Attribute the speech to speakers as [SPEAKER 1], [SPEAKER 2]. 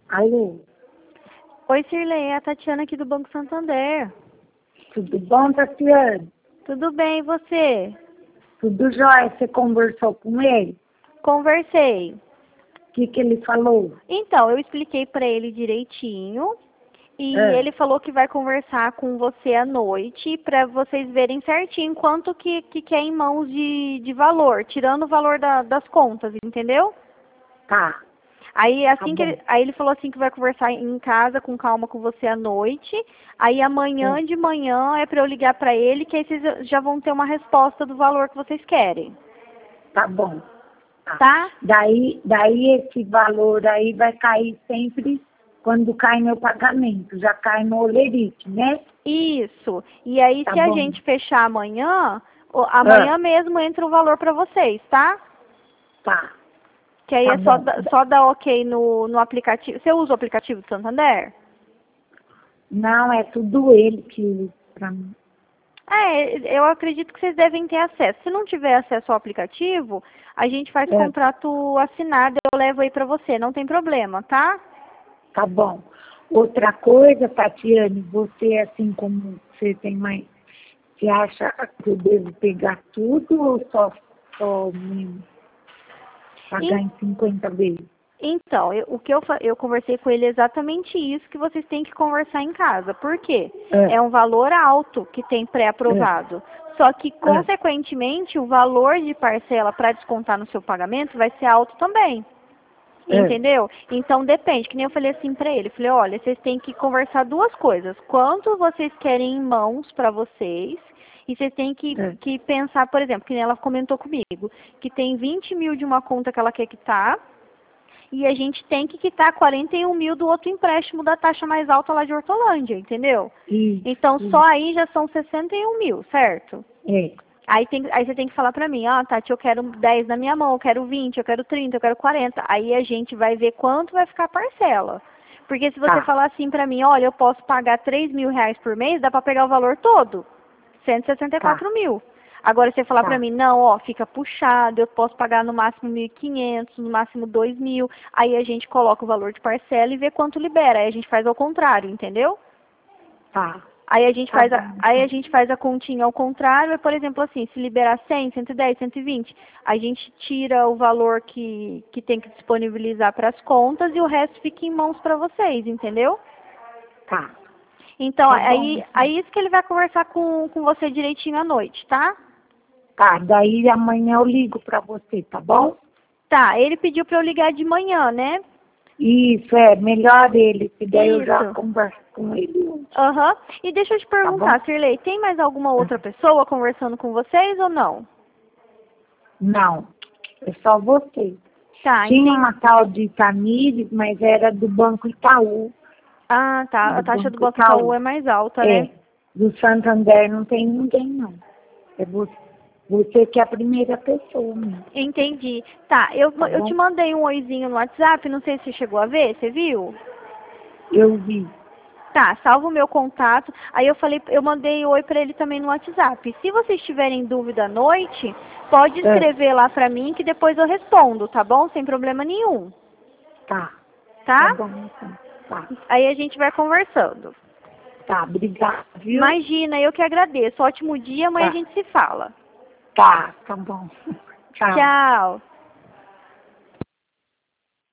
[SPEAKER 1] Alô,
[SPEAKER 2] Oi, Cirlei, é a Tatiana aqui do Banco Santander.
[SPEAKER 1] tudo bom, Tatiana?
[SPEAKER 2] Tudo bem, e você?
[SPEAKER 1] Tudo jóia? Você conversou com ele?
[SPEAKER 2] Conversei.
[SPEAKER 1] O que ele falou?
[SPEAKER 2] Então, eu expliquei para ele direitinho e
[SPEAKER 1] É,
[SPEAKER 2] ele falou que vai conversar com você à noite para vocês verem certinho quanto que é em mãos de valor, tirando o valor das contas, entendeu?
[SPEAKER 1] tá,
[SPEAKER 2] Aí
[SPEAKER 1] tá
[SPEAKER 2] assim que
[SPEAKER 1] bom.
[SPEAKER 2] ele falou assim que vai conversar em casa com calma com você à noite. Aí
[SPEAKER 1] É,
[SPEAKER 2] amanhã de manhã é para eu ligar para ele que aí vocês já vão ter uma resposta do valor que vocês querem,
[SPEAKER 1] tá bom. Tá.
[SPEAKER 2] tá?
[SPEAKER 1] Daí esse valor aí vai cair sempre quando cai meu pagamento. Já cai no olerite, né?
[SPEAKER 2] Isso. E aí
[SPEAKER 1] Tá
[SPEAKER 2] se a
[SPEAKER 1] bom.
[SPEAKER 2] gente fechar amanhã,
[SPEAKER 1] Ah,
[SPEAKER 2] amanhã mesmo entra o valor para vocês, tá?
[SPEAKER 1] tá,
[SPEAKER 2] Que aí
[SPEAKER 1] tá
[SPEAKER 2] é só,
[SPEAKER 1] bom.
[SPEAKER 2] só dar ok no aplicativo. Você usa o aplicativo do Santander?
[SPEAKER 1] Não, é tudo ele que usa pra mim.
[SPEAKER 2] É, eu acredito que vocês devem ter acesso. Se não tiver acesso ao aplicativo, a gente faz
[SPEAKER 1] É,
[SPEAKER 2] contrato assinado, eu levo aí pra você, não tem problema, tá?
[SPEAKER 1] tá bom. Outra coisa, Tatiane, você, assim como você tem mais. Você acha que eu devo pegar tudo ou só me pagar
[SPEAKER 2] E-
[SPEAKER 1] em 50 vezes?
[SPEAKER 2] Então, eu conversei com ele exatamente isso que vocês têm que conversar em casa. Por quê?
[SPEAKER 1] É,
[SPEAKER 2] É um valor alto que tem
[SPEAKER 1] é,
[SPEAKER 2] pré-aprovado. Só que,
[SPEAKER 1] é,
[SPEAKER 2] consequentemente, o valor de parcela para descontar no seu pagamento vai ser alto também.
[SPEAKER 1] é,
[SPEAKER 2] Entendeu? Então depende, que nem eu falei assim pra ele, falei, olha, vocês têm que conversar duas coisas. Quanto vocês querem em mãos pra vocês, e vocês têm
[SPEAKER 1] é.
[SPEAKER 2] que pensar, por exemplo, que nem ela comentou comigo, que tem 20 mil de uma conta que ela quer quitar, e a gente tem que quitar 41 mil do outro empréstimo da taxa mais alta lá de Hortolândia, entendeu? Então só
[SPEAKER 1] Isso,
[SPEAKER 2] aí já são 61 mil, certo?
[SPEAKER 1] é,
[SPEAKER 2] Aí você tem que falar pra mim, ó, Tati, eu quero 10 na minha mão, eu quero 20, eu quero 30, eu quero 40. Aí a gente vai ver quanto vai ficar a parcela. Porque se você
[SPEAKER 1] tá,
[SPEAKER 2] falar assim pra mim, olha, eu posso pagar 3 mil reais por mês, dá pra pegar o valor todo. Cento e sessenta e
[SPEAKER 1] tá,
[SPEAKER 2] quatro mil. Agora você falar pra
[SPEAKER 1] tá,
[SPEAKER 2] mim, não, ó, fica puxado, eu posso pagar no máximo 1.500, no máximo 2 mil. Aí a gente coloca o valor de parcela e vê quanto libera. Aí a gente faz ao contrário, entendeu?
[SPEAKER 1] tá, tá bom,
[SPEAKER 2] Aí a
[SPEAKER 1] então.
[SPEAKER 2] gente faz a continha ao contrário, é, por exemplo, assim, se liberar 100, 110, 120, a gente tira o valor que tem que disponibilizar para as contas e o resto fica em mãos para vocês, entendeu?
[SPEAKER 1] Tá,
[SPEAKER 2] Então,
[SPEAKER 1] tá bom, então.
[SPEAKER 2] aí isso que ele vai conversar com você direitinho à noite, tá?
[SPEAKER 1] Tá, daí amanhã eu ligo pra você, tá bom?
[SPEAKER 2] Tá, ele pediu para eu ligar de manhã, né?
[SPEAKER 1] Isso, é, melhor ele, que daí eu já
[SPEAKER 2] Isso.
[SPEAKER 1] converso com ele hoje,
[SPEAKER 2] Aham. E deixa eu te
[SPEAKER 1] tá bom?
[SPEAKER 2] perguntar, Sirlei, tem mais alguma outra pessoa conversando com vocês ou não?
[SPEAKER 1] Não, é só você.
[SPEAKER 2] Tá,
[SPEAKER 1] Tinha
[SPEAKER 2] entendi.
[SPEAKER 1] uma tal de Tamires, mas era do Banco Itaú.
[SPEAKER 2] Ah, tá. A
[SPEAKER 1] Do
[SPEAKER 2] taxa do
[SPEAKER 1] Banco
[SPEAKER 2] Banco Itaú
[SPEAKER 1] Itaú.
[SPEAKER 2] é mais alta, né?
[SPEAKER 1] É. Do Santander não tem ninguém, não. É você que é a primeira pessoa mesmo,
[SPEAKER 2] Entendi. Tá,
[SPEAKER 1] tá
[SPEAKER 2] eu te
[SPEAKER 1] bom?
[SPEAKER 2] mandei um oizinho no WhatsApp, não sei se você chegou a ver, você viu?
[SPEAKER 1] Eu vi.
[SPEAKER 2] Tá, salva o meu contato. Aí eu mandei oi pra ele também no WhatsApp. Se vocês tiverem dúvida à noite, pode
[SPEAKER 1] É,
[SPEAKER 2] escrever lá pra mim que depois eu respondo, tá bom? Sem problema nenhum,
[SPEAKER 1] tá. Tá
[SPEAKER 2] tá?
[SPEAKER 1] bom, então. Tá.
[SPEAKER 2] Aí a gente vai conversando.
[SPEAKER 1] Tá, obrigada, viu?
[SPEAKER 2] Imagina, eu que agradeço. Ótimo dia, amanhã a
[SPEAKER 1] Tá.
[SPEAKER 2] gente se fala.
[SPEAKER 1] Tá, tá bom. Tchau.
[SPEAKER 2] Tchau.